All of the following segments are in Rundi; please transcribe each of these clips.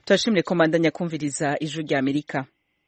turashimire ko mbandanya kumviriza ijwi rya Amerika.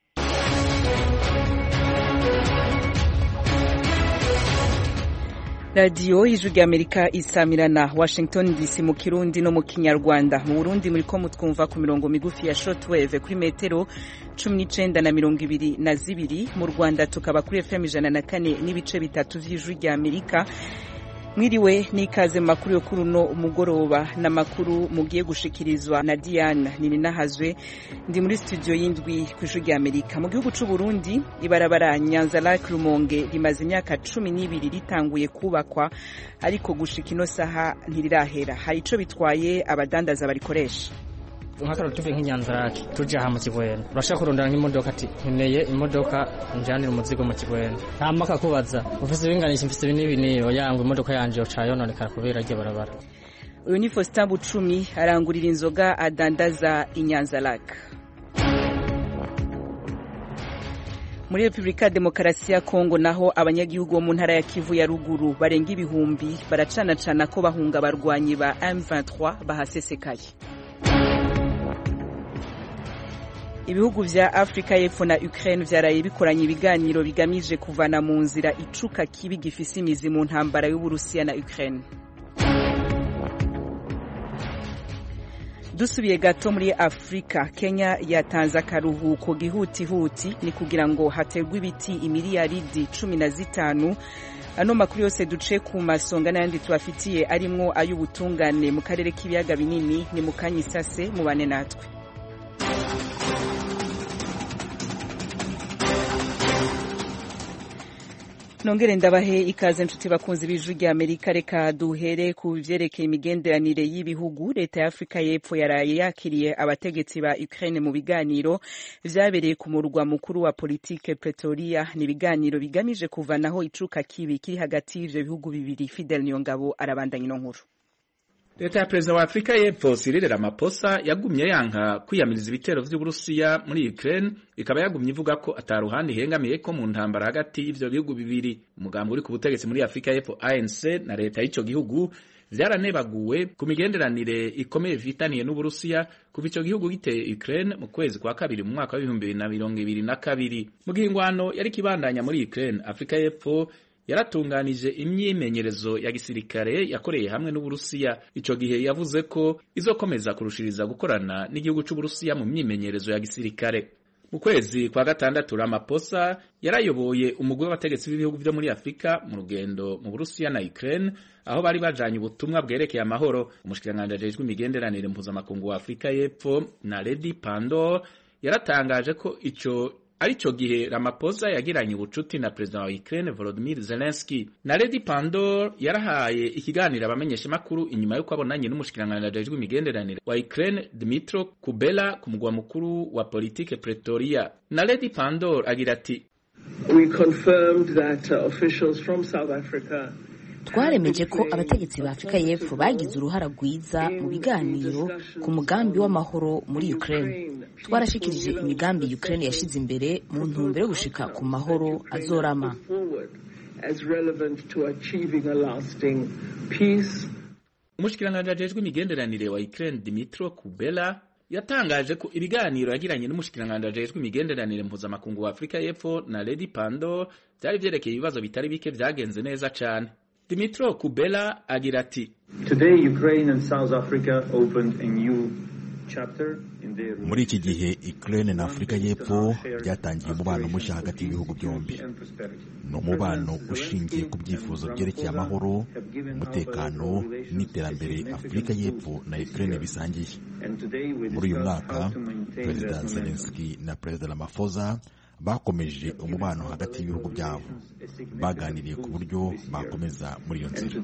Radio ijwi rya Amerika isamirana Washington DC mu Kirundi no mu Kinyarwanda. Mu Burundi muriko mutwumva ku mirongo migufi ya shortwave kuri metero 19 na 22, mu Rwanda tukaba kuri FM 104 n'ibice bitatu vy'ijwi rya Amerika. Mwiriwe n'ikaze makuru yo kuri uno umugoroba n'amakuru mugiye gushikirizwa na Diane Nininahazwe. Ndi muri studio y'indwi kw'ijwi rya Amerika. Mu gihugu c'u Burundi ibarabara Nyanza-Lac Rumonge rimaze imyaka 12 ritanguye kubakwa, ariko gushika ino saha ntirirahera. Hari ico bitwaye abadandaza barikoresha. Nkakaro tuve nk'Inyanza-Lac tuje aha mu Kigwena, urashaka kurondera nk'imodoka ati nkeneye imodoka njanira umuzigo mu Kigwena, ntamaka kubaza ufise ibinganisha mfise binibiniyo yangu imodoka yanje yocayononekara kubera rye barabara. Uyu ni Faustin Bucumi arangurira inzoga adandaza Inyanza-Lac. Muri Republika Demokarasi ya Kongo naho abanyagihugu bo mu ntara ya Kivu ya ruguru barenga ibihumbi baracanacana ko bahunga barwanyi ba M23 bahasesekaye. Ibihugu vya Afrika y'Epfo na Ukraine vyaraye bikoranye ibiganiro bigamije kuvana mu nzira icuka kibi gifise imizi mu ntambara y'Uburusiya na Ukraine. Dusubiye gato muri Afrika, Kenya yatanze akaruhuko gihutihuti ni kugira ngo hategwe ibiti imiliyaridi 15. Ano makuru yose duce ku masonga n'ayandi tubafitiye arimwo ay'ubutungane mu karere k'ibiyaga binini ni mu kanyisase mubane natwe. Nongere ndabahe ikaze nshuti bakunzi b'ijwi rya Amerika. Reka duhere ku vyerekeye imigenderanire y'ibihugu. Leta ya Afrika y'Epfo yaraye yakiriye abategetsi ba Ukraine mu biganiro vyabereye ku murwa mukuru wa politike Pretoria. Ni ibiganiro bigamije kuvanaho icuka kibi kiri hagati y'ivyo bihugu bibiri. Fidel Niyongabo arabandanya ino nkuru. Leta ya Perezida wa Afrika y'Epfo Cyril Ramaphosa yagumye yanka kwiyamiriza ibitero vy'Uburusiya muri Ukraine, ikaba yagumye ivuga ko ataruhande ihengamiye ko mu ntambara hagati y'ivyo bihugu bibiri. Umugambi uri ku butegetsi muri Afrika y'Epfo ANC na leta y'ico gihugu vyaranebaguwe ku migenderanire ikomeye vitaniye n'Uburusiya kuva ico gihugu giteye Ukraine mu kwezi kwa kabiri mu mwaka wa 2022. Mu gihe ingwano yari kibandanya muri Ukraine, Afrika y'Epfo yaratunganije imyimenyerezo ya gisirikare yakoreye hamwe n'Uburusiya. Ico gihe yavuze ko izokomeza kurushiriza gukorana n'igihugu c'Uburusiya mu myimenyerezo ya gisirikare. Mu kwezi kwa gatandatu Ramaphosa yarayoboye umugwi w'abategetsi b'ibihugu vyo muri Afrika mu rugendo mu Burusiya na Ukraine, aho bari bajanye ubutumwa bwerekeye amahoro. Umushikiranganje ajejwe imigenderanire mpuzamakungu wa Afrika y'Epfo Naledi Pandor yaratangaje ko arico gihe Ramaphosa yagiranye ubucuti na President wa Ukraine Volodymyr Zelensky. Naledi Pandor yarahaye ikiganiro abamenyesha makuru inyuma yuko abonanye n'umushikiranganje ajejwe imigenderanire wa Ukraine Dmytro Kuleba ku mugwa mukuru wa politike Pretoria. Naledi Pandor agira ati, We confirmed that officials from South Africa twaremeje ko abategetsi ba Afrika y'Epfo bagize uruhara rwiza mu biganiro ku mugambi w'amahoro muri Ukraine. Twarashikirije imigambi Ukraine yashize imbere mu ntumbero yo gushika ku mahoro azorama. Umushikiranganje ajejwe imigenderanire wa Ukraine Dmytro Kuleba yatangaje ko ibiganiro yagiranye n'umushikiranganje ajejwe imigenderanire mpuzamakungu wa Afrika y'Epfo na Naledi Pandor byari vyerekeye ibibazo bitari bike vyagenze neza cane. Dmytro Kuleba agira ati, Today Ukraine and South Africa opened a new chapter in their. Muri iki gihe Ukraine na Afrika y'Epfo byatangiye umubano mushya hagati y'ibihugu byombi. No mubano ushingiye ku byifuzo byerekeye amahoro, umutekano n'iterambere Afrika y'Epfo na Ukraine bisangiye. Muri uyu mwaka Perezida Zelensky na Perezida Ramaphosa bakomeje umubano hagati y'ibihugu byabo, baganiriye ku buryo bakomeza muri iyo nzira.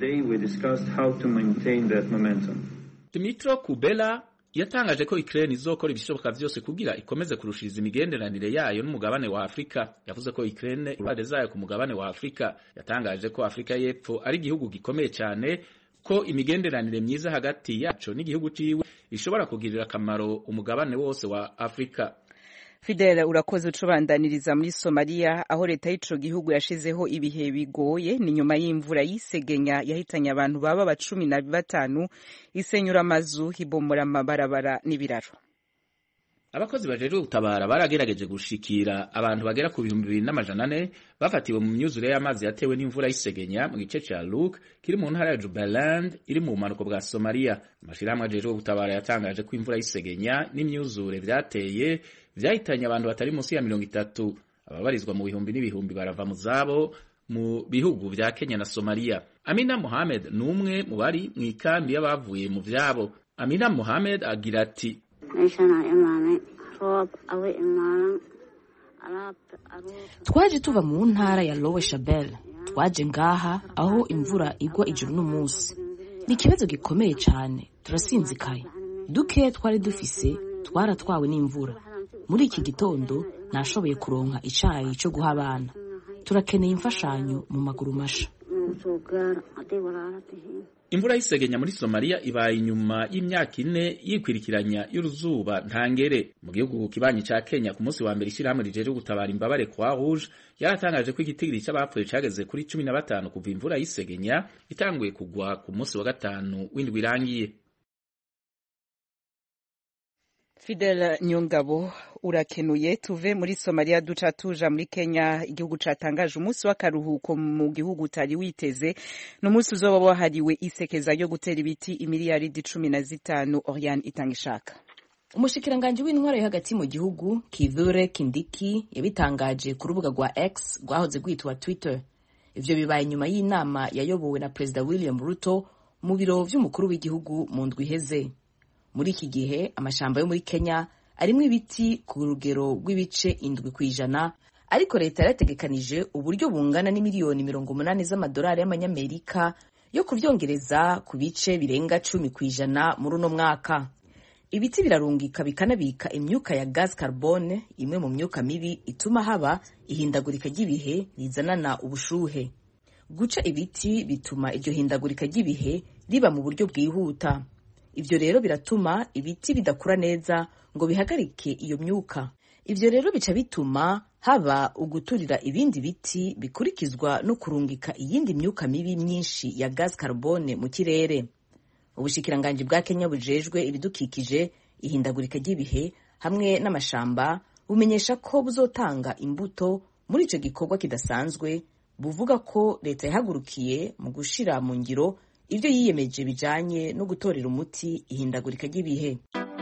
Dmytro Kuleba yatangaje ko Ukraine izokora ibishoboka vyose kugira ikomeze kurushiriza imigenderanire yayo n'umugabane wa Afrika. Yavuze ko Ukraine ibade zayo ku mugabane wa Afrika. Yatangaje ko Afrika y'Epfo ari igihugu gikomeye cyane, ko imigenderanire myiza hagati yaco n'igihugu ciwe ishobora kugirira akamaro umugabane wose wa Afrika. Fidel urakoze ucubandaniriza muri Somalia, aho leta y'ico gihugu yashizeho ibihe bigoye ni nyuma y'imvura y'isegenya yahitanye abantu baba 15 isenyura amazu, ibomora amabarabara n'ibiraro. abakozi bajejwe gutabara baragerageje gushikira abantu bagera ku 2,400 bafatiwe mu myuzure y'amazi yatewe n'imvura y'isegenya mu gice ca Luke kiri mu ntara ya Jubaland iri mu bumanuko bwa Somalia. Amashirahamwe ajejwe gutabara yatangaje ko imvura y'isegenya n'imyuzure vyateye vyahitanye abantu batari munsi ya 30. Ababarizwa mu bihumbi n'ibihumbi barava mu zabo mu bihugu vya Kenya na Somalia. Amina Mohamed numwe mu bari mu ikambi y'abavuye mu vyabo. Amina Mohamed agira ati twaje tuva mu ntara ya Lower Shabelle, twaje ngaha aho imvura igwa ijuru n'umunsi. Ni ikibazo gikomeye cyane, turasinzikaye. Duke twari dufise twaratwawe n'imvura. Muri iki gitondo nashoboye kuronka icayi cyo guha abana. Turakeneye imfashanyo mu maguru masha. Imvura y'isegenya muri Somalia ibaye inyuma y'imyaka 4 yikwirikiranya y'uruzuba ntangere. Mu gihugu kibanyi ca Kenya ku munsi wa mbere ishyirahamwe rijeje gutabara imbabare Croix Rouge yaratangaje ko igitigiri c'abapfuye cageze kuri 15 kuva imvura y'isegenya itanguye kugwa ku munsi wa gatanu w'indwi irangiye. Fidel Nyongabo urakenuye. Tuve muri Somalia duca tuja muri Kenya. Igihugu catangaje umunsi w'akaruhuko mu gihugu utari witeze, n'umunsi uzoba wahariwe isekeza ryo gutera ibiti imiliyaridi 15. Oriane Itangishaka. Umushikiranganje w'intwaro yo hagati mu gihugu Kithure Kindiki yabitangaje ku rubuga rwa X rwahoze rwitwa Twitter. Ivyo bibaye nyuma y'inama yayobowe na President William Ruto mu biro vy'umukuru w'igihugu mu ndwi iheze. Muri iki gihe amashamba yo muri Kenya arimwe ibiti ku rugero rw'ibice 7%, ariko leta yarategekanije uburyo bungana n'imiliyoni 80 z'amadolari y'amanyamerika yo kuvyongereza ku bice birenga 10% muri uno mwaka. Ibiti birarungika bikanabika imyuka ya gas carbone, imwe mu myuka mibi ituma haba ihindagurika ry'ibihe rizanana ubushuhe. Guca ibiti bituma iryo hindagurika ry'ibihe riba mu buryo bwihuta. Ivyo rero biratuma ibiti bidakura neza ngo bihagarike iyo myuka. Ivyo rero bica bituma haba uguturira ibindi biti bikurikizwa no kurungika iyindi myuka mibi myinshi ya gas carbone mu kirere. Ubushikiranganje bwa Kenya bujejwe ibidukikije, ihindagurika ry'ibihe hamwe n'amashamba bumenyesha ko buzotanga imbuto muri ico gikorwa kidasanzwe. Buvuga ko leta yahagurukiye mu gushira mu ngiro ivyo yiyemeje bijanye no gutorera umuti ihindagurika ry'ibihe.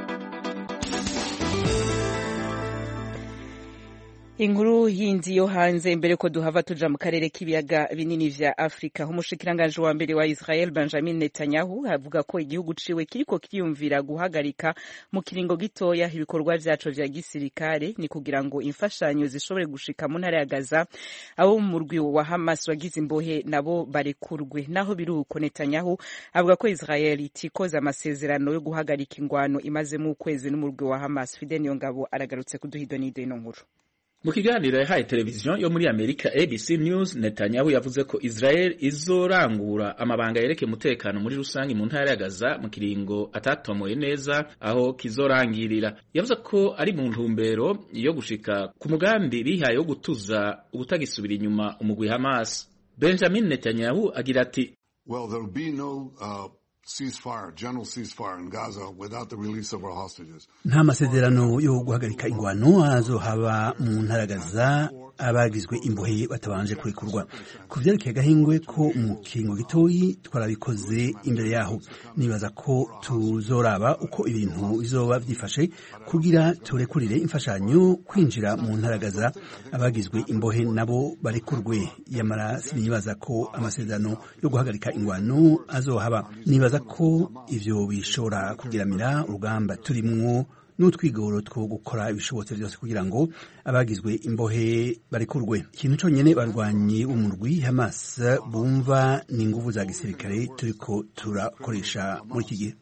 Inkuru yindi yo hanze mbere ko duhava tuja mu karere k'ibiyaga binini vya Afrika. Umushikiranganje wa mbere wa Israel Benjamin Netanyahu avuga ko igihugu ciwe kiriko kiyumvira guhagarika mu kiringo gitoya ibikorwa vyaco vya gisirikare, ni kugira ngo imfashanyo zishobore gushika mu ntara ya Gaza, abo mu murwi wa Hamas wagize imbohe nabo barekurwe. Naho biruko Netanyahu avuga ko Israel itikoza amasezerano yo guhagarika ingwano imaze mu kwezi n'umurwi wa Hamas. Fidel Nyongabo aragarutse kuduhidonido ino nkuru. Mu kiganiro yahaye televiziyo yo muri Amerika ABC News, Netanyahu yavuze ko Israel izorangura amabanga yerekeye umutekano muri rusangi mu ntara ya Gaza mu kiringo atatomoye neza aho kizorangirira. Yavuze ko ari mu ntumbero yo gushika ku mugambi bihaye wo gutuza ubutagisubira inyuma umugwi Hamas. Benjamin Netanyahu agira ati, well, there will be no general ceasefire in Gaza without the release of our hostages. Nta masezerano yo guhagarika ingwano azohaba mu ntara Gaza abagizwe imbohe batabanje kurekurwa. Ku vyerekeye gahingwe ko mu kingo gitoyi twarabikoze imbere yaho. Nibaza ko tuzoraba uko ibintu bizoba vyifashe kugira turekurire imfashanyo kwinjira mu ntara Gaza abagizwe imbohe nabo barekurwe. Yamara sinibaza ko amasezerano yo guhagarika ingwano azohaba. Nibaza ko ivyo bishobora kugiramira urugamba turimwo n'utwigoro two gukora ibishobotse byose kugira ngo abagizwe imbohe barekurwe. Ikintu conyene barwanyi umurwi Hamas bumva ni inguvu za gisirikare turiko turakoresha muri iki gihe.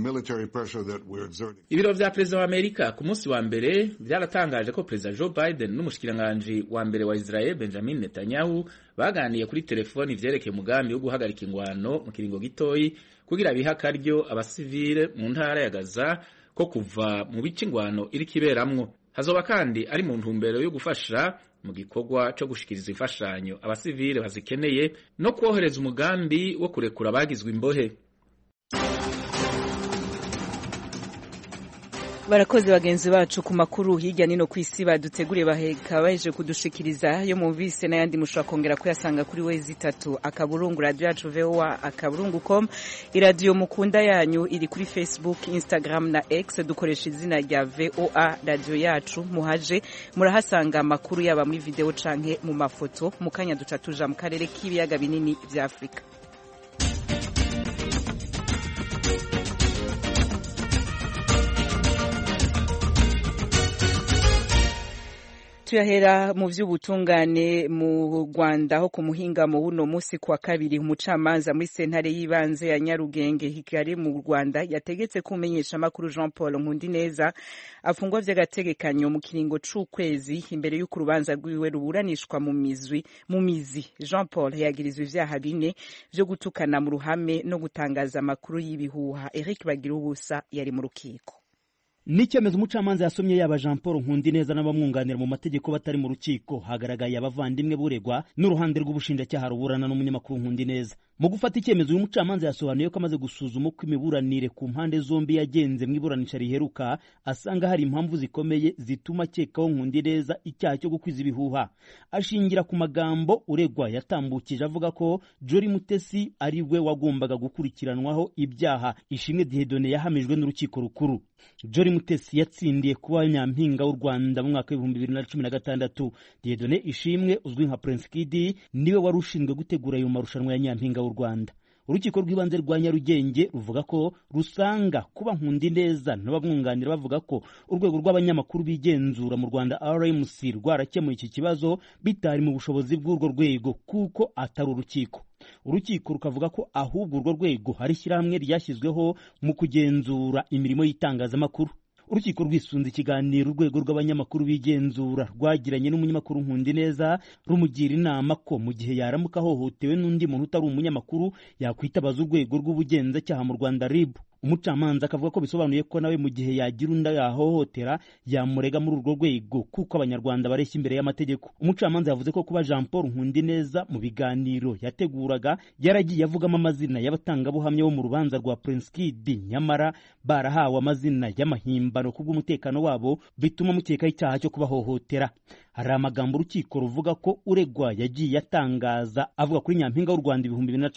Ibiro vya Perezida wa Amerika ku munsi wa mbere vyaratangaje ko Perezida Joe Biden n'umushikiranganje wa mbere wa Israel Benjamin Netanyahu baganiye kuri telefoni vyerekeye umugambi wo guhagarika ingwano mu kiringo gitoyi kugira biha akaryo abasivile mu ntara ya Gaza ko kuva mu bice ingwano iri kiberamwo. Hazoba kandi ari mu ntumbero yo gufasha mu gikorwa cyo gushikiriza imfashanyo abasivile bazikeneye no kwohereza umugambi wo kurekura abagizwe imbohe. barakoze bagenzi bacu ku makuru hirya nino ku isi baduteguriye baheka baje kudushikiriza yo mumvise n'ayandi mushobora kongera kuyasanga kuri wezi 3 akaburungu radio yacu VOA akaburungu.com iradio mukunda yanyu iri kuri Facebook Instagram na X dukoresha izina rya VOA radio yacu muhaje murahasanga amakuru yaba muri video canke mu mafoto mukanya duca tuja mu karere k'ibiyaga binini vya Afrika. Tuyahera mu vy'ubutungane mu Rwanda ho ku muhingamo wuno musi kwa kabiri umucamanza muri sentare y'ibanze ya Nyarugenge Kigali mu Rwanda yategetse kumenyesha makuru Jean Paul Nkundineza afungwa vy'agategekanyo mu kiringo c'ukwezi imbere y'uko urubanza rwiwe ruburanishwa mu mizi. Jean Paul yagirizwe ivyaha bine vyo gutukana mu ruhame no gutangaza amakuru y'ibihuha. Eric Bagirubusa yari mu rukiko. N'icyemezo umucamanza yasomye yaba Jean Paul Nkundineza n'abamwunganira mu mategeko batari mu rukiko hagaragaye abavandimwe buregwa n'uruhande rw'ubushinjacyaha ruburana n'umunyamakuru Nkundineza. Mu gufata icyemezo uyu mucamanza yasobanuye ko amaze gusuzuma uko imiburanire ku mpande zombi yagenze mu iburanisha riheruka asanga hari impamvu zikomeye zituma akekaho Nkundineza icyaha cyo gukwiza ibihuha. Ashingira ku magambo uregwa yatambukije avuga ko Jolly Mutesi ari we wagombaga gukurikiranwaho ibyaha Ishimwe Dieudonné yahamijwe n'urukiko rukuru. Jolly Mutesi yatsindiye kuba nyampinga w'u Rwanda mu mwaka wa 2016. Dieudonné Ishimwe uzwi nka Prince Kid niwe wari ushinzwe gutegura ayo marushanwa ya nyampinga w'u Rwanda. Urukiko rw'ibanze rwa Nyarugenge ruvuga ko rusanga kuba Nkundineza n'abamwunganira bavuga ko urwego rw'abanyamakuru bigenzura mu Rwanda RMC rwarakemuye iki kibazo bitari mu bushobozi bw'urwo rwego kuko atari urukiko. Urukiko rukavuga ko ahubwo urwo rwego hari ishyirahamwe ryashyizweho mu kugenzura imirimo y'itangazamakuru. Urukiko rwisunze ikiganiro urwego rw'abanyamakuru bigenzura rwagiranye n'umunyamakuru Nkundineza rumugira inama ko mu gihe yaramuka hohotewe n'undi muntu utari umunyamakuru yakwitabaza urwego rw'ubugenzacyaha mu Rwanda RIB. Umucamanza akavuga ko bisobanuye ko nawe mu gihe yagira undi yahohotera yamurega muri urwo rwego kuko abanyarwanda bareshya imbere y'amategeko. Umucamanza yavuze ko kuba Jean Paul Nkundineza mu biganiro yateguraga yaragiye avugamo amazina y'abatangabuhamya bo mu rubanza rwa Prince Kid nyamara barahawe amazina y'amahimbano kubw'umutekano wabo bituma mukekaho icyaha cyo kubahohotera. Hari amagambo urukiko ruvuga ko uregwa yagiye atangaza avuga kuri nyampinga w'u Rwanda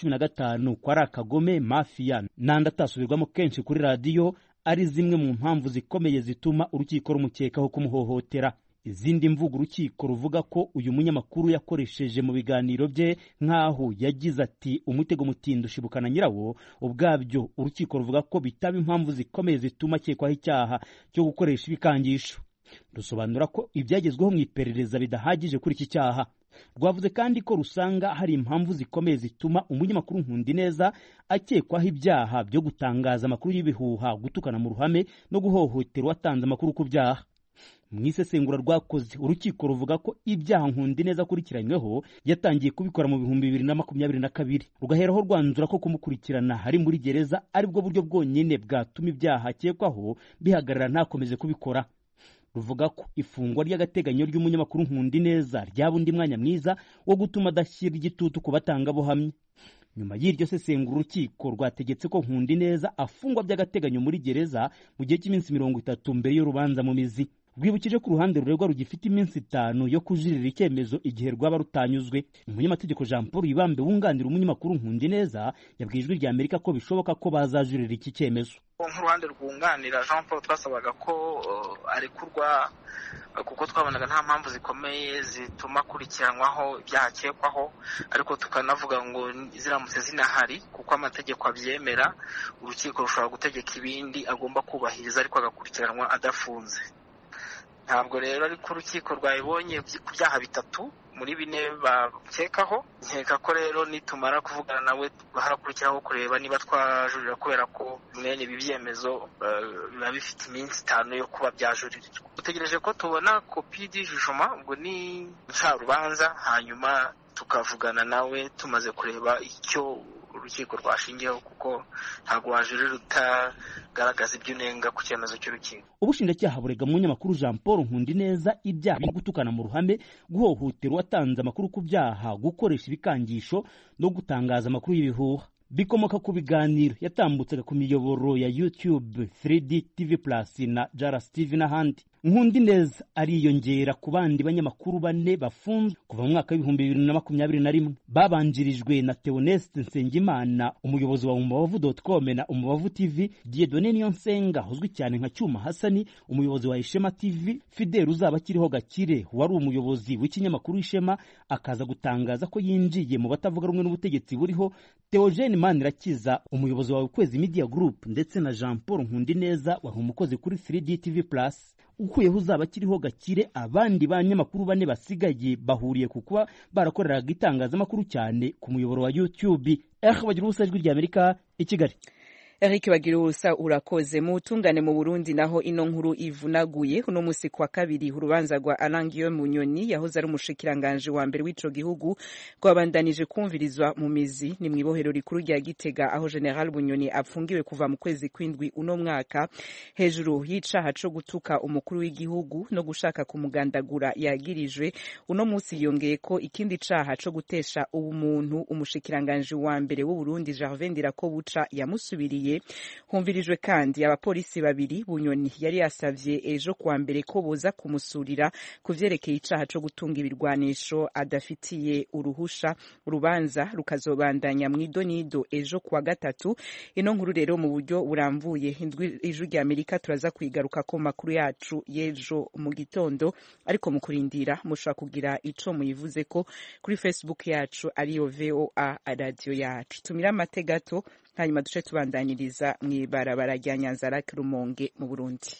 2015 ko ari akagome mafia nandi atasubirwamo kenshi kuri radio ari zimwe mu mpamvu zikomeye zituma urukiko rumukekaho kumuhohotera. Izindi mvugo urukiko ruvuga ko uyu munyamakuru yakoresheje mu biganiro bye nk'aho yagize ati umutego mutindo ushibukana nyirawo, ubwabyo urukiko ruvuga ko bitaba impamvu zikomeye zituma akekwaho icyaha cyo gukoresha ibikangisho. Rusobanura ko ibyagezweho mu iperereza bidahagije kuri iki cyaha. Rwavuze kandi ko rusanga hari impamvu zikomeye zituma umunyamakuru Nkundineza akekwaho ibyaha byo gutangaza amakuru y'ibihuha, gutukana mu ruhame no guhohotera uwatanze amakuru ku byaha. Mu isesengura rwakoze urukiko ruvuga ko ibyaha Nkundineza akurikiranyweho yatangiye kubikora mu 2022 rugaheraho rwanzura ko kumukurikirana hari muri gereza aribwo buryo bwonyine bwatuma ibyaha akekwaho bihagarara ntakomeze kubikora. Ruvuga ko ifungwa ry'agateganyo ry'umunyamakuru Nkundineza ryaba undi mwanya mwiza wo gutuma adashyira igitutu ku batangabuhamya. Nyuma y'iryo sesengura urukiko rwategetse ko Nkundineza afungwa by'agateganyo muri gereza mu gihe cy'iminsi 30 mbere y'urubanza mu mizi. Rwibukije ku ruhande ruregwa rugifite iminsi 5 yo kujirira icyemezo igihe rwaba rutanyuzwe. Umunyamategeko Jean Paul Ibambe wunganira umunyamakuru Nkundineza yabwijwe rya Amerika ko bishoboka ko bazajurira iki cyemezo. Nk'uruhande rwunganira Jean Paul twasabaga ko arekurwa kuko twabonaga nta mpamvu zikomeye zituma akurikiranwaho ibyaha akekwaho, ariko tukanavuga ngo ziramutse zinahari kuko amategeko abyemera urukiko rushobora gutegeka ibindi agomba kubahiriza ariko agakurikiranwa adafunze. Ntabwo rero ariko urukiko rwabibonye ku byaha 3 muri 4 bakekaho. Nkeka ko rero nitumara kuvugana nawe harakurikiraho kureba niba twajurira kubera ko mwene ibi byemezo biba bifite iminsi 5 yo kuba byajuririrwa. Dutegereje ko tubona kopi y'ijujuma ubwo ni ncarubanza, hanyuma tukavugana nawe tumaze kureba icyo urukiko rwashingiyeho kuko ntabwo wajurira utagaragaza ibyo unenga ku cyemezo cy'urukiko. Ubushinjacyaha burega umunyamakuru Jean Paul Nkundineza ibyaha byo gutukana mu ruhame, guhohotera uwatanze amakuru ku byaha, gukoresha ibikangisho no gutangaza amakuru y'ibihuha. bikomoka ku biganiro yatambutsaga ku miyoboro ya YouTube, 3D TV Plus na Jaras TV n'ahandi. Nkundineza ariyongera ku bandi banyamakuru bane bafunzwe kuva mu mwaka w'ibihumbi 2021 babanjirijwe na Theoneste Nsengimana, umuyobozi wa umubavu.com na Umubavu TV, Dieudonne Niyonsenga uzwi cyane nka Cyuma Hasani, umuyobozi wa Ishema TV, Fidel Uzabakiriho Gakire wari umuyobozi w'ikinyamakuru Ishema akaza gutangaza ko yinjiye mu batavuga rumwe n'ubutegetsi buriho, Theogene Manirakiza umuyobozi wa Ukwezi Media Group, ndetse na Jean Paul Nkundineza wari umukozi kuri 3D TV Plus. Ukuyeho Uzabakiriho Gakire, abandi banyamakuru bane basigaye bahuriye ku kuba barakoreraga itangazamakuru cyane ku muyoboro wa YouTube. Bagira ubusa ijwi rya Amerika i Kigali. Eric Bagirusa urakoze. Mu tungane mu Burundi naho ino nkuru ivunaguye uno musi kwa kabiri urubanza rwa Alangio Munyoni yahoze ari umushikiranganje wa mbere w'ico gihugu rwabandanije kumvirizwa mu mizi ni mwibohero rikuru rya Gitega aho General Bunyoni apfungiwe kuva mu kwezi kwindwi uno mwaka hejuru y'icaha co gutuka umukuru w'igihugu no gushaka kumugandagura yagirijwe. Uno musi yongeye ko ikindi caha co gutesha ubumuntu umushikiranganje wa mbere w'u Burundi Gervais Ndirakobuca yamusubiriye. Humvirijwe kandi abapolisi babiri Bunyoni yari yasavye ejo kwa mbere ko boza kumusurira kuvyerekeye icaha co gutunga ibirwanisho adafitiye uruhusha. Urubanza rukazobandanya mw'idonido ejo kwa gatatu. Ino nkuru rero mu buryo buramvuye ijwi rya Amerika turaza kwigaruka ko makuru yacu yejo mu gitondo, ariko mu kurindira mushaka kugira ico muyivuze ko kuri Facebook yacu ariyo VOA radio yacu. Tumira amategato hanyuma duce tubandaniriza mw'ibarabara rya Nyanza-Lac Rumonge mu Burundi.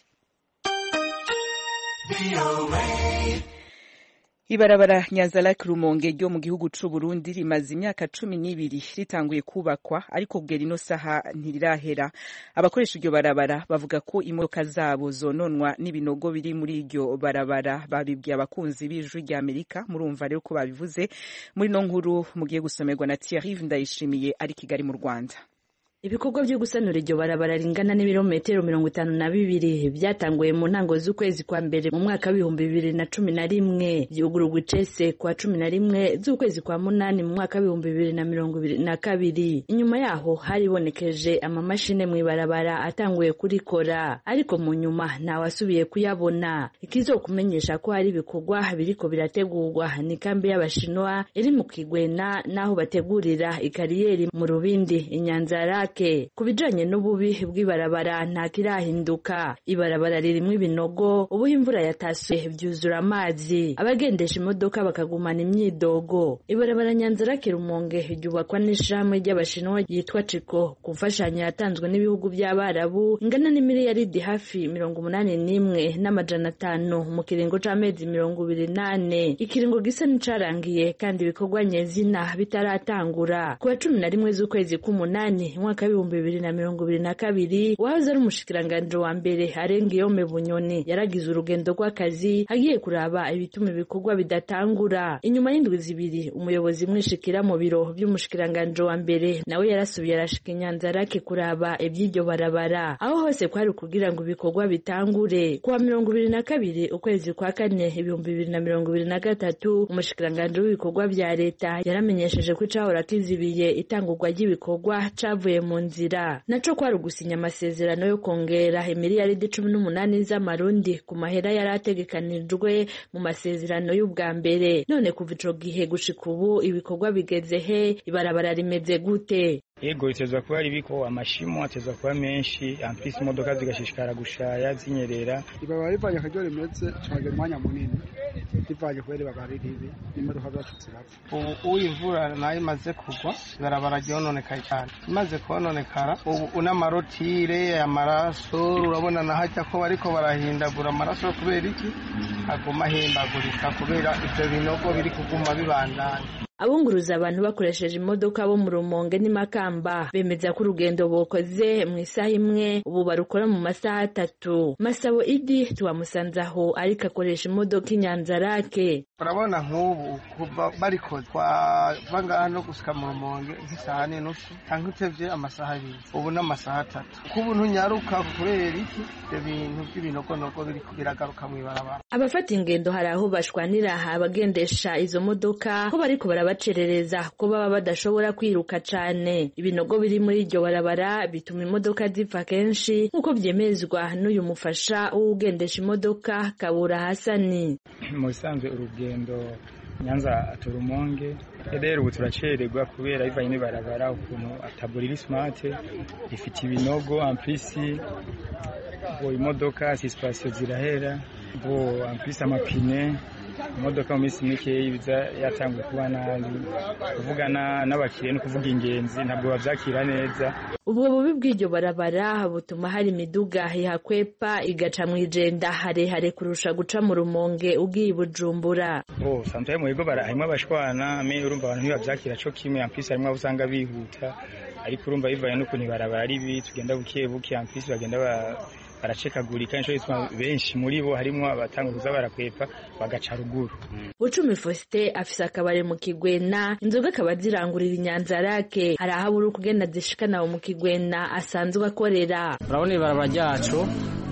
Ibarabara Nyanza-Lac Rumonge ryo mu gihugu c'u Burundi rimaze imyaka 12 ritanguye kubakwa, ariko kugera ino saha ntirirahera. Abakoresha iryo barabara bavuga ko imodoka zabo zononwa n'ibinogo biri muri iryo barabara. Babibwiye abakunzi b'ijwi rya Amerika. Murumva rero ko babivuze muri no nkuru mugiye gusomerwa na Thierry Ndayishimiye ari Kigali mu Rwanda. Ibikorwa byo gusanura iryo barabara ringana n'ibirometero 52 byatanguye mu ntango z'ukwezi kwa mbere mu mwaka wa 2011 byugururwa icese kwa 11 z'ukwezi kwa munani mu mwaka wa 2022. Inyuma yaho haribonekeje amamashine mu ibarabara atanguye kurikora, ariko mu nyuma nta wasubiye kuyabona. Ikizokumenyesha ko hari ibikorwa biriko birategurwa ni kambi y'abashinwa iri mu Kigwena naho bategurira ikariyeri mu Rubindi Inyanza-Lac. Kubijanye n'ububi bw'ibarabara nta kirahinduka. Ibarabara ririmwe ibinogo, ubu imvura yatasuye byuzura amazi, abagendesha imodoka bakagumana imyidogo. Ibarabara Nyanza-Lac Rumonge ryubakwa n'ishirahamwe ry'abashinwa yitwa Chico ku mfashanyo yatanzwe n'ibihugu by'Abarabu ingana n'imiliyaridi hafi 81,500 mu kiringo c'amezi 28. Ikiringo gisa n'icarangiye kandi ibikorwa nyezina bitaratangura. Ku wa 11 z'ukwezi k'umunani mwaka 2022 wahoze ari umushikiranganje wa mbere Alangio Bunyoni yaragize urugendo rw'akazi agiye kuraba ibituma ibikorwa bidatangura. Inyuma y'indwi zibiri umuyobozi mwishikira mu biro by'umushikiranganje wa mbere nawe yarasubiye arashika Nyanza-Lac kuraba iby'iryo barabara, aho hose kwari kugira ngo ibikorwa bitangure. Kuwa 22 ukwezi kwa kane 2023 umushikiranganje w'ibikorwa bya leta yaramenyesheje ko icahora kizibiye itangurwa ry'ibikorwa cavuye mu nzira, naco kwari gusinya amasezerano yo kongera imiliyaridi 18 z'amarundi ku mahera yarategekanijwe mu masezerano y'ubwa mbere. None kuva ico gihe gushika ubu ibikorwa bigeze he? Ibarabara rimeze gute? Ego itezwa kuba ribiko amashimo atezwa kuba menshi, ampisi imodoka zigashishikara gushaya zinyerera. Ibarabara rivanye akaryo rimeze cage mwanya munini, rivanye kwere babari ribi imodoka zatutse bapfa. Ubu imvura nayo imaze kugwa, ibarabara ryononekaye cyane, imaze kononekara. Ubu unamarotire amaraso urabona nahajya ko bariko barahindagura amaraso kubera iki aguma hindagurika kubera ivyo binogo biri kuguma bibandanya. Abunguruza abantu bakoresheje imodoka bo mu Rumonge n'Imakamba bemeza ko urugendo bokoze mu isaha imwe ubu barukora mu masaha 3. Masabo Idi tuwamusanzaho ariko akoresha imodoka Nyanza-Lac. Urabona nk'ubu kuva barikoze kwavanga no gusika mu Rumonge nk'isaha n'inusu cyangwa utevye amasaha 2 ubu n'amasaha 3. Kubu ntunyaruka kubera iki ibintu by'ibinogonogo biri kubiragaruka mu ibarabara. Abafata ingendo hari aho bashwanira abagendesha izo modoka ko bariko baraba birabacerereza ko baba badashobora kwiruka cane. Ibinogo biri muri iryo barabara bituma imodoka zipfa kenshi nk'uko vyemezwa n'uyu mufasha w'ugendesha imodoka Kabura Hasani. Mu bisanzwe urugendo Nyanza Turumonge rero ubu turacererwa kubera bivanye n'ibarabara ukuntu ataburiri smart ifite ibinogo amplisi bo imodoka suspension zirahera bo amplisi amapine imodoka mu minsi mike ibiza yatanguye kuba nabi kuvugana n'abakiriya no kuvuga ingenzi ntabwo bavyakira neza. Ubwo bubi bw'iryo barabara butuma hari imiduga ihakwepa igaca mw'ijenda harehare kurusha guca mu Rumonge ugiye Bujumbura. Santaye mu bigo harimo abashwana me urumva abantu ntibavyakira co kimwe amplisi harimo abusanga bihuta ariko urumva bivanye n'ukuntu ibarabara ari bi tugenda bukiye bukiye amplisi bagenda baracekagurika inshuro ituma benshi muri bo harimo abatanguza barakwepa bagaca ruguru. Bucumi Faustin afise akabare mu Kigwena inzoga akaba zirangurira Inyanzarake hari aho buri kugenda zishikana mu Kigwena asanzwe akorera. Urabona ibarabara ryacu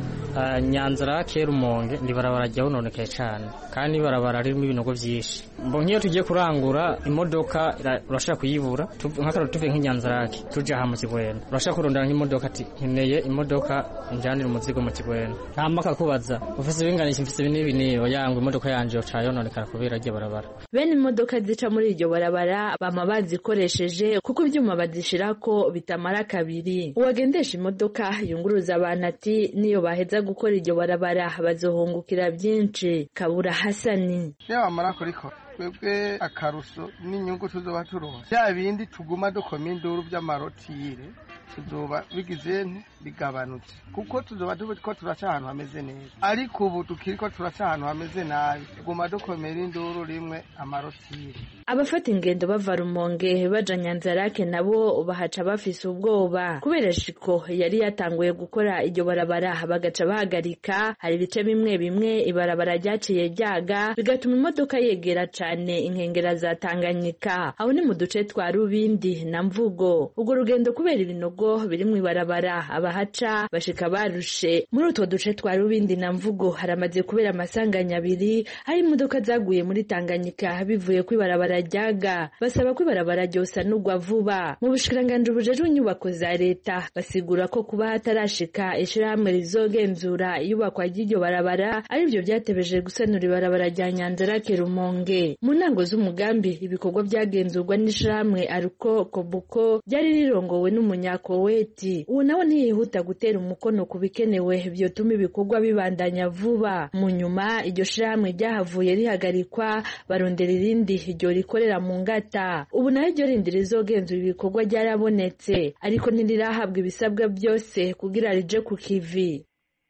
Nyanzarake Rumonge ndi barabara rya hononekaye cyane kandi barabara ririmo ibinogo byinshi. Nk'iyo tugiye kurangura imodoka urashaka kuyibura nk'akaro tuve nk'Inyanzarake tuje aha mu Kigwena urashaka kurondana nk'imodoka ati nkeneye imodoka njyanira umuzigo mu Kigwena ntamaka kubaza ufise ibinganisha mfise ibinibiniyo yangwa imodoka yanje yoca yononekara kubera rye barabara. Bene imodoka zica muri iryo barabara bama bazikoresheje kuko ibyuma bazishirako bitamara kabiri. Uwagendesha imodoka yunguruza abantu ati niyo baheza gukora iryo barabara bazohungukira byinshi. Kabura Hasani yamara kuriko twebwe akaruso n'inyungu tuzoba turonse ya bindi tuguma dukoma induru by'amarotire tuzoba bigize bigabanutse kuko tuzoba ko turaca ahantu hameze neza ariko ubu tukiriko turaca ahantu hameze nabi tuguma dukomera induru rimwe amarotire. Abafata ingendo bava Rumonge baja Nyanzarake nabo bahaca bafise ubwoba kubera shiko yari yatanguye gukora iryo barabara bagaca bahagarika. Hari ibice bimwe bimwe ibarabara ryaciye ryaga bigatuma imodoka yegera cane inkengera za Tanganyika aho ni mu duce twa Rubindi na Mvugo. Ubwo rugendo kubera ibinogo biri mu ibarabara abahaca bashika barushe. Muri utwo duce twa Rubindi na Mvugo haramaze kubera amasanganya abiri hari imodoka zaguye muri Tanganyika bivuye ku ibarabara ryaga. Basaba ko ibarabara ryosa nugwa vuba. Mu bushikiranganje bujejwe inyubako za leta basigura ko kuba hatarashika ishirahamwe rizogenzura iyubakwa ry'iryo barabara ari byo byatebeje gusanura ibarabara rya Nyanzarake Rumonge. Mu ntango z'umugambi ibikorwa byagenzurwa n'ishirahamwe Aruko Kobuko byari rirongowe n'umunyakoweti. Uwo nawe ntiyihuta gutera umukono ku bikenewe byotuma ibikorwa bibandanya vuba. Mu nyuma iryo shirahamwe ryahavuye rihagarikwa barondera irindi iryo rikorera mu Ngata. Ubu nayo iryo rindi rizogenzura ibikorwa ryarabonetse ariko ntirirahabwa ibisabwa byose kugira rije ku kivi.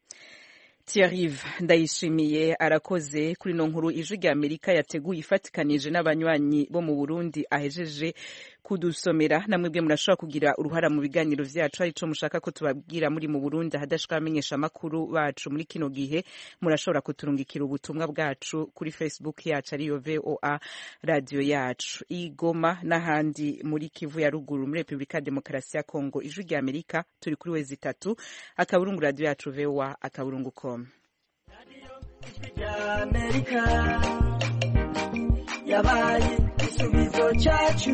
Thierry Ndayishimiye arakoze kuri no nkuru Ijwi rya Amerika yateguye ifatikanije n'abanywanyi bo mu Burundi ahejeje kudusomera. Namwebwe murashobora kugira uruhara mu biganiro vyacu arico mushaka ko tubabwira muri mu Burundi hadashaka amenyesha makuru bacu muri kino gihe murashobora kuturungikira ubutumwa bwacu kuri Facebook yacu ariyo VOA radio yacu. Igoma n'ahandi muri Kivu ya ruguru muri Republika Demokarasi ya Kongo Ijwi rya Amerika turi kuri wezi 3 akaburungu radio yacu VOA akaburungu.com. Amerika yabaye isubizo cyacu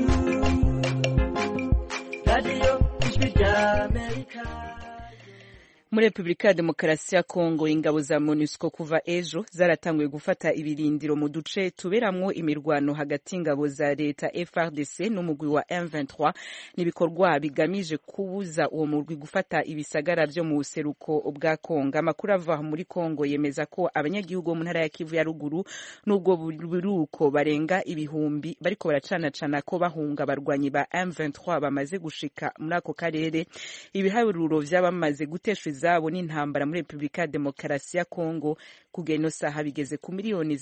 radio Ijwi rya Amerika. Muri Republika ya Demokarasi ya Kongo ingabo za MONUSCO kuva ejo zaratanguye gufata ibirindiro mu duce tuberamwo imirwano hagati ingabo za leta FARDC n'umugwi wa M23 nibikorwa bigamije kubuza uwo murwi gufata ibisagara byo mu buseruko bwa Kongo. Amakuru ava muri Kongo yemeza ko abanyagihugu mu ntara ya Kivu ya ruguru n'ubwo buruko barenga ibihumbi bariko baracanacana ko bahunga abarwanyi ba M23 bamaze gushika muri ako karere. Ibiharuro vy'abamaze guteshwa zabo n'intambara muri Republika ya Demokarasi ya Kongo kugeno saha bigeze ku miliyoni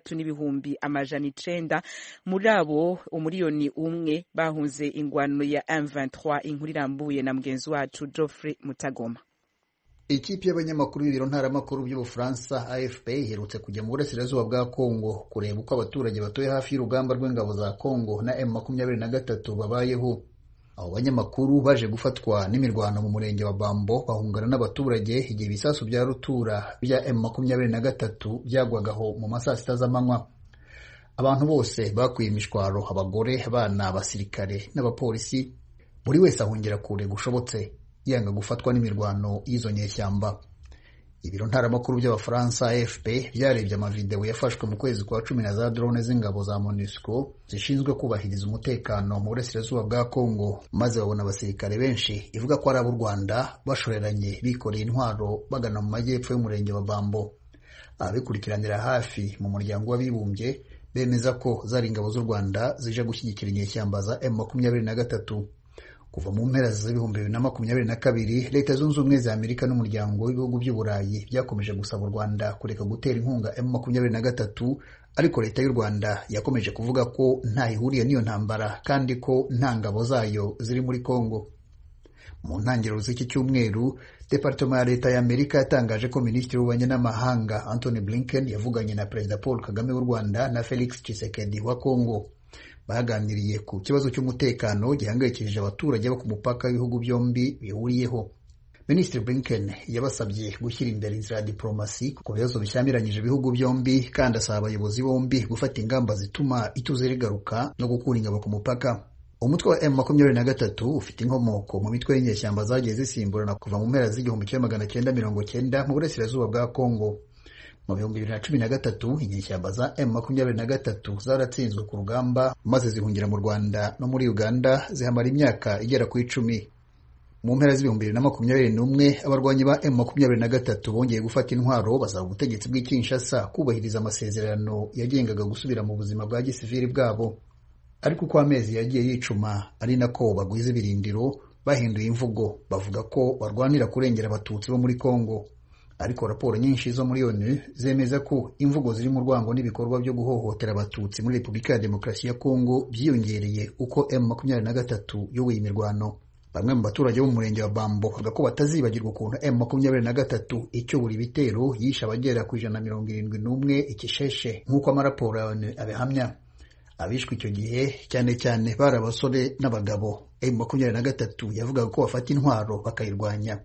6,900 muri abo umiliyoni umwe bahunze ingwano ya M23. Inkuru irambuye na mugenzi wacu Geoffrey Mutagoma. Ikipe y'abanyamakuru b'ibiro ntaramakuru by'Ubufaransa AFP iherutse kujya mu burasirazuba bwa Kongo kureba uko abaturage batuye hafi y'urugamba rw'ingabo za Kongo na M23 babayeho. Abo banyamakuru baje gufatwa n'imirwano mu murenge wa Bambo bahungana n'abaturage igihe ibisasu bya rutura bya M23 byagwagaho mu masaa 6 z'amanywa. abantu bose bakuye imishwaro, abagore, abana, abasirikare n'abapolisi, buri wese ahungira kure gushobotse yanga gufatwa n'imirwano y'izo nyeshyamba. Ibiro ntaramakuru by'Abafaransa AFP byarebye amavideo yafashwe mu kwezi kwa 10 na za drone z'ingabo za MONUSCO zishinzwe kubahiriza umutekano mu burasirazuba bwa Kongo, maze babona abasirikare benshi ivuga ko ari ab'u Rwanda bashoreranye bikoreye intwaro bagana mu majyepfo y'umurenge wa Bambo. Abikurikiranira hafi mu muryango w'abibumbye bemeza ko zari ingabo z'u Rwanda zije gushyigikira inyeshyamba za M23. Kuva mu mpera z'ibihumbi 2022, Leta Zunze Ubumwe za Amerika n'umuryango w'ibihugu by'Uburayi byakomeje gusaba u Rwanda kureka gutera inkunga M23, ariko Leta y'u Rwanda yakomeje kuvuga ko nta ihuriye n'iyo ntambara kandi ko nta ngabo zayo ziri muri Kongo. Mu ntangiriro z'iki cyumweru, Departement ya Leta ya Amerika yatangaje ko Minisitiri w'Ububanyi n'Amahanga Anthony Blinken yavuganye na Perezida Paul Kagame w'u Rwanda na Felix Tshisekedi wa Kongo. Baganiriye ku kibazo cy'umutekano gihangayikishije abaturage bo ku mupaka w'ibihugu byombi bihuriyeho. Minisitiri Blinken yabasabye gushyira imbere inzira ya diplomasi ku bibazo bishyamiranyije ibihugu byombi, kandi asaba abayobozi bombi gufata ingamba zituma ituze rigaruka no gukura ingabo ku mupaka. Umutwe wa M23 ufite inkomoko mu mitwe y'inyeshyamba zagiye zisimburana kuva mu mpera z'igihumbi 1990 mu burasirazuba bwa Kongo. Mu 2013 inyeshyamba za M23 zaratsinzwe ku rugamba maze zihungira mu Rwanda no muri Uganda zihamara imyaka igera ku 10. Mu mpera z'ibihumbi 2021 abarwanyi ba M23 bongeye gufata intwaro basaba ubutegetsi bw'i Kinshasa kubahiriza amasezerano yagengaga gusubira mu buzima bwa gisivili bwabo. Ariko uko amezi yagiye yicuma ari nako bagwiza ibirindiro, bahinduye imvugo, bavuga ko barwanira kurengera abatutsi bo muri Kongo. Ariko raporo nyinshi zo muri ONU zemeza ko imvugo ziri mu rwango n'ibikorwa byo guhohotera abatutsi muri Repubulika ya Demokarasi ya Kongo byiyongereye uko M23 yoboye imirwano. Bamwe mu baturage bo mu murenge wa Bambo bavuga ko batazibagirwa ukuntu M23 icyo buri bitero yisha abagera ku 171 ikisheshe nk'uko amaraporo ya ONU abihamya. Abishwe icyo gihe cyane cyane bari abasore n'abagabo. M23 yavugaga ko bafata intwaro bakayirwanya.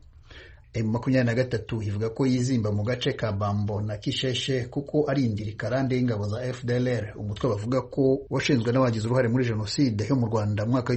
M23 ivuga ko yizimba mu gace ka Bambo na Kisheshe kuko ari indirikarande y'ingabo za FDLR, umutwe bavuga ko washinzwe n'abagize uruhare muri jenoside yo mu Rwanda mu mwaka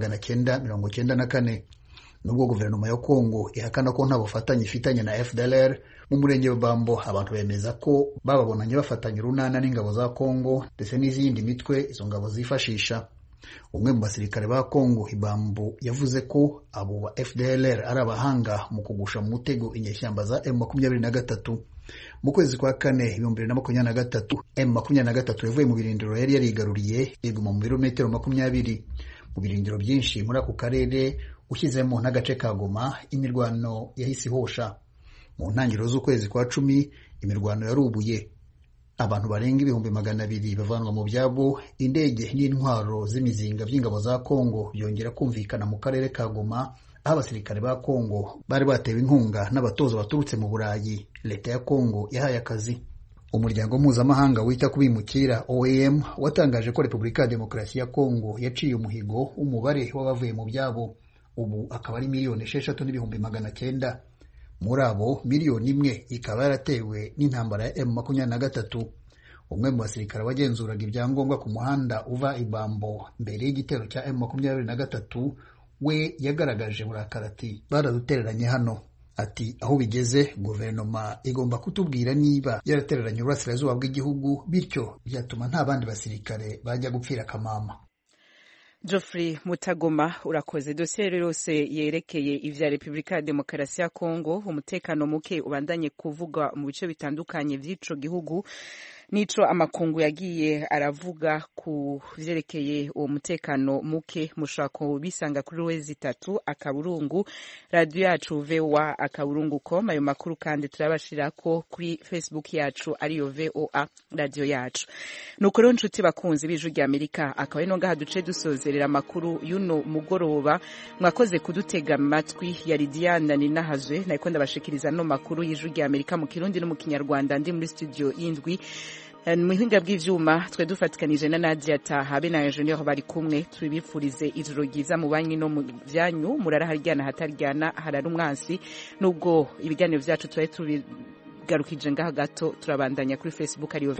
w'1994. Nubwo guverinoma ya Kongo ihakana ko nta bufatanye ifitanye na FDLR, mu murenge wa Bambo abantu bemeza ko bababonanye bafatanya urunana n'ingabo za Kongo ndetse n'izindi mitwe izo ngabo zifashisha. Umwe mu basirikare ba Kongo Ibambo yavuze ko abo ba FDLR ari abahanga mu kugusha mu mutego inyeshyamba za M23. Mu kwezi kwa 4 2023 M23 yavuye mu birindiro yari yarigaruriye iguma mu birometero 20. Mu birindiro byinshi muri ako karere ushyizemo n'agace ka Goma imirwano yahise ihosha. Mu ntangiriro z'ukwezi kwa 10 imirwano yarubuye. Abantu barenga 200,000 bavanwa mu byabo, indege n'intwaro z'imizinga by'ingabo za Kongo byongera kumvikana mu karere ka Goma, aho abasirikare ba Kongo bari batewe inkunga n'abatoza baturutse mu Burayi. Leta ya Kongo yahaye akazi. Umuryango mpuzamahanga wita ku bimukira OIM watangaje ko Repubulika ya Demokarasi ya Kongo yaciye umuhigo umubare w'abavuye mu byabo, ubu akaba ari 6,900,000. Muri abo 1,000,000 ikaba yaratewe n'intambara ya M23. Umwe mu basirikare bagenzuraga ibyangombwa ku muhanda uva Ibambo mbere y'igitero cya M23 we yagaragaje burakarati baradutereranye hano. Ati aho bigeze guverinoma igomba kutubwira niba yaratereranye urasirazuba bw'igihugu, bityo byatuma nta bandi basirikare bajya gupfira kamama. Geoffrey Mutagoma urakoze. Dosiye yose yerekeye ivya Repubulika ya Demokarasi ya Kongo, umutekano muke ubandanye kuvuga mu bice bitandukanye vy'ico gihugu, nico amakungu yagiye aravuga ku vyerekeye uwo mutekano muke. Mushako bisanga kuri wezi 3 akaburungu radio yacu VOA akaburungu.com. Ayo makuru kandi turabashirako kuri Facebook yacu ariyo VOA radio yacu. Nuko rero nshuti bakunzi b'Ijwi rya Amerika, akaba ino ngaha duce dusozerera amakuru yuno mugoroba. Mwakoze kudutega amatwi. Yari Diana Ninahazwe nariko ndabashikiriza no makuru y'Ijwi rya Amerika mu Kirundi no mu Kinyarwanda, ndi muri studio y'indwi. Muhinga bw'ivyuma twe dufatikanije na Nadia Taha be na engineer bari kumwe. Tubifurize ijoro ryiza mu banyi no mu byanyu, muraraharyana hataryana harara umwansi. Nubwo ibiganiro vyacu twaye tubigarukije ngaha gato, turabandanya kuri Facebook ariyo